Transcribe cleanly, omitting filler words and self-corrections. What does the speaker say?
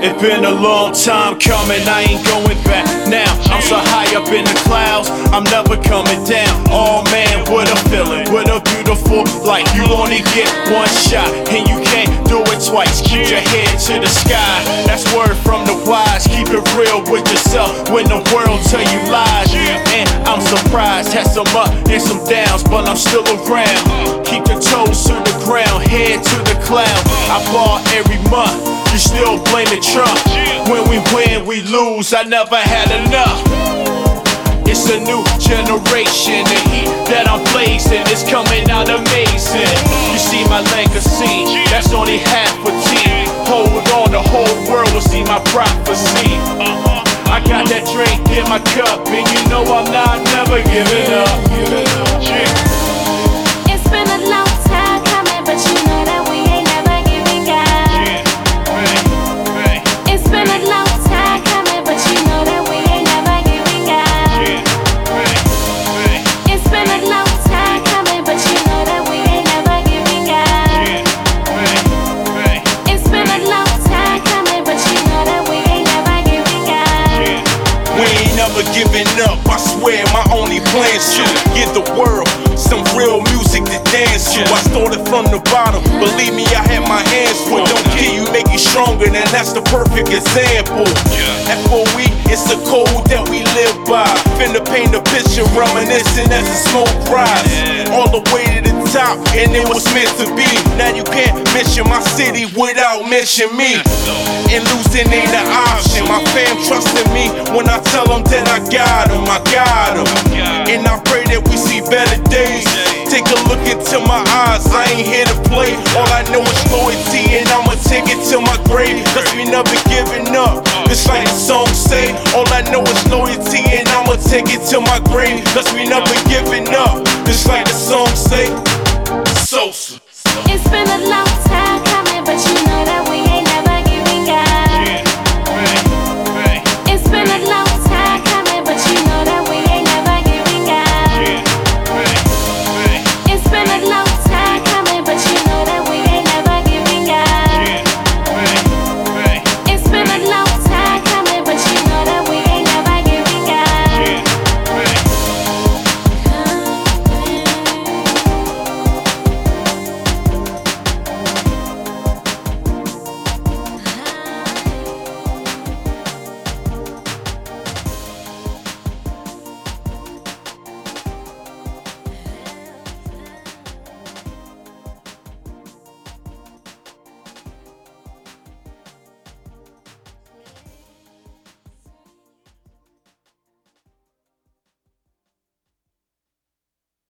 It's been a long time coming, I ain't going back now. I'm so high up in the clouds, I'm never coming down. Oh man, what a feeling, what a beautiful life. You only get one shot, and you can't do it twice. Keep your head to the sky, that's word from the wise. Keep it real with yourself when the world tell you lies. And I'm surprised, had some up and some downs, but I'm still around. Keep your toes to the ground, head to the clouds. I ball every month, you still blaming Trump. When we win, we lose, I never had enough. It's a new generation, the heat that I'm blazing is coming out amazing. You see my legacy, that's only half a tea. Hold on, the whole world will see my prophecy. I got that drink in my cup, and you know I'm not never giving up. It's been a long time coming, but you know that we ain't never giving up. It's been a long time coming, but you know that we ain't never giving up. It's been a long time coming, but you know that we ain't never giving up. It's been a long time coming, but you know that we ain't never giving up. We ain't never giving up, I swear my only plan's to give the world some real music to dance to. I started from the bottom, believe me, I had my hands full. Don't kill you, make you stronger, and that's the perfect example. FOE, it's the code that we live by. Finna paint a picture, reminiscing as the smoke rise. All the way to the top, and it was meant to be. Now you can't mention my city without mentioning me. And losing ain't an option. My fam trusting me when I tell them that I got them, I got them. And I pray that we see better days. Take a look into my eyes, I ain't here to play. All I know is loyalty, and I'ma take it to my grave. Cause we never giving up, it's like the song say. All I know is loyalty, and I'ma take it to my grave. Cause we never giving up, it's like the song say. Sosa. It's been a long